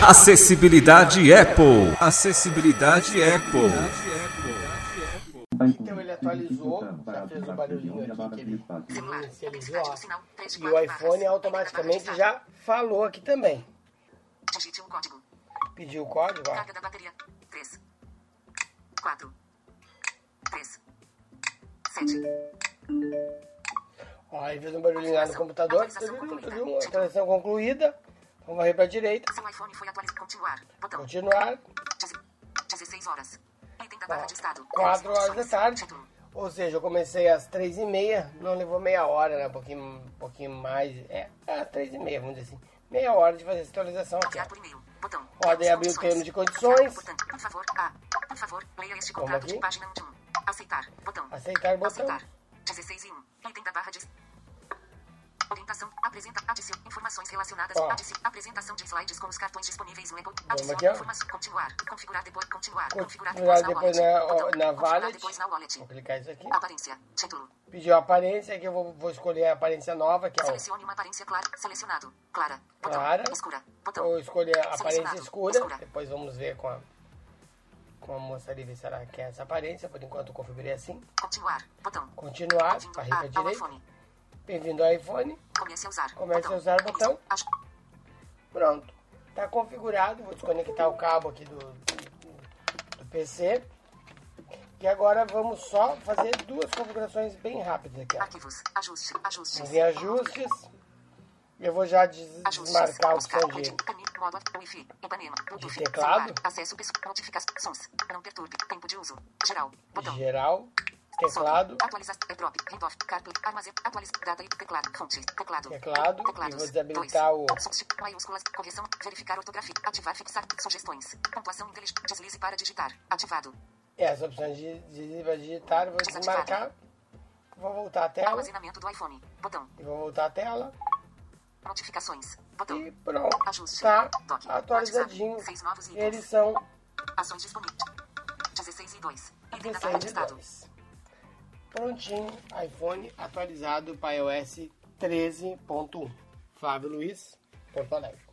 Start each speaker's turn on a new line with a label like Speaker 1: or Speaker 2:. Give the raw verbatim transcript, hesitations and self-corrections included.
Speaker 1: Acessibilidade Apple. Acessibilidade Apple.
Speaker 2: Então ele atualizou, já fez o barulhinho aqui que ele inicializou, ó, e o iPhone automaticamente já falou aqui também.
Speaker 3: Digite um código.
Speaker 2: Pediu o código, ó.
Speaker 3: Carga da bateria. três. quatro. três. sete.
Speaker 2: Ó, ele fez um barulhinho lá no computador. Tudo, atualização concluída. Vamos varrer para a direita.
Speaker 3: Seu iPhone foi atualizado. Continuar. Botão.
Speaker 2: Continuar.
Speaker 3: dezesseis horas. Item da barra de estado.
Speaker 2: quatro horas da tarde. Ou seja, eu comecei às três e meia. Não levou meia hora, né? Um pouquinho, um pouquinho mais. É, às três e meia, vamos dizer assim. Meia hora de fazer essa atualização aqui.
Speaker 3: Enviar por e-mail. Botão.
Speaker 2: Ó, daí abrir o termo de condições.
Speaker 3: Por favor, A. Por favor, leia este
Speaker 2: Como
Speaker 3: contrato
Speaker 2: aqui?
Speaker 3: de página um de um. Aceitar. Botão.
Speaker 2: Aceitar, botão.
Speaker 3: Aceitar. dezesseis e um. Item da barra de... Orientação. Apresenta. Adicione informações relacionadas.
Speaker 2: Ó.
Speaker 3: Adicione. Apresentação de slides com os cartões disponíveis no Apple.
Speaker 2: Vamos
Speaker 3: Adicione
Speaker 2: aqui, ó.
Speaker 3: informação. Continuar. Configurar depois. Continuar. Configurar
Speaker 2: Configurar
Speaker 3: depois
Speaker 2: depois
Speaker 3: na
Speaker 2: na,
Speaker 3: wallet. Botão.
Speaker 2: na
Speaker 3: Configurar
Speaker 2: wallet.
Speaker 3: depois na wallet.
Speaker 2: Vou clicar isso aqui.
Speaker 3: Aparência. Título.
Speaker 2: Pediu a aparência, aqui eu vou, vou escolher a aparência nova, que é o...
Speaker 3: Selecione uma aparência clara. Selecionado. Clara. Botão.
Speaker 2: Clara.
Speaker 3: Escura. Botão.
Speaker 2: Vou escolher a aparência
Speaker 3: Selecionado.
Speaker 2: escura.
Speaker 3: Escura.
Speaker 2: Depois vamos ver com a, com a moça ali, ver se ela quer essa aparência. Por enquanto eu configurei assim.
Speaker 3: Continuar. Botão.
Speaker 2: Continuar,
Speaker 3: Bem-vindo
Speaker 2: varrer para a
Speaker 3: a- ao
Speaker 2: direita.
Speaker 3: iPhone.
Speaker 2: Bem-vindo ao iPhone.
Speaker 3: Comece a usar.
Speaker 2: Comece
Speaker 3: Botão.
Speaker 2: a usar o botão.
Speaker 3: Aju-
Speaker 2: Pronto. Está configurado. Vou desconectar o cabo aqui do, do, do P C. E agora vamos só fazer duas configurações bem rápidas aqui. Ó.
Speaker 3: Arquivos. Ajuste. Ajustes.
Speaker 2: Vamos em ajustes. Eu vou já des-
Speaker 3: Ajustes.
Speaker 2: desmarcar a
Speaker 3: Buscar.
Speaker 2: opção de...
Speaker 3: Rede. Caminho. Modo. Wi-Fi. Ipanema. Bluetooth.
Speaker 2: teclado.
Speaker 3: Celular. Acesso. pessoa, Notificações. Não perturbe. Tempo de uso. Geral. Botão.
Speaker 2: geral, teclado,
Speaker 3: Atualizar. Drop. Handoff. CarPlay. Armazém. Atualizar. Data e teclado. Fonte. Teclado.
Speaker 2: teclado, e
Speaker 3: Teclados.
Speaker 2: vou desabilitar
Speaker 3: Dois.
Speaker 2: o...
Speaker 3: Substitu- Maiúsculas. Correção. Verificar ortografia. Ativar. Fixar. Sugestões. Pontuação inteligente. Deslize para digitar. Ativado.
Speaker 2: Essa opção de, de, de digitar, vou desmarcar. Vou voltar à tela.
Speaker 3: Armazenamento do iPhone. Botão.
Speaker 2: E vou voltar à tela.
Speaker 3: Notificações. Botão.
Speaker 2: E pronto.
Speaker 3: Ajuste.
Speaker 2: Tá
Speaker 3: Dock.
Speaker 2: atualizadinho.
Speaker 3: WhatsApp. Seis novos itens.
Speaker 2: Eles são
Speaker 3: Ações disponíveis. dezesseis e dois. Item da barra de
Speaker 2: dezesseis e
Speaker 3: estado.
Speaker 2: dois. Prontinho, iPhone atualizado para iOS treze ponto um. Flávio Luiz, Porto Alegre.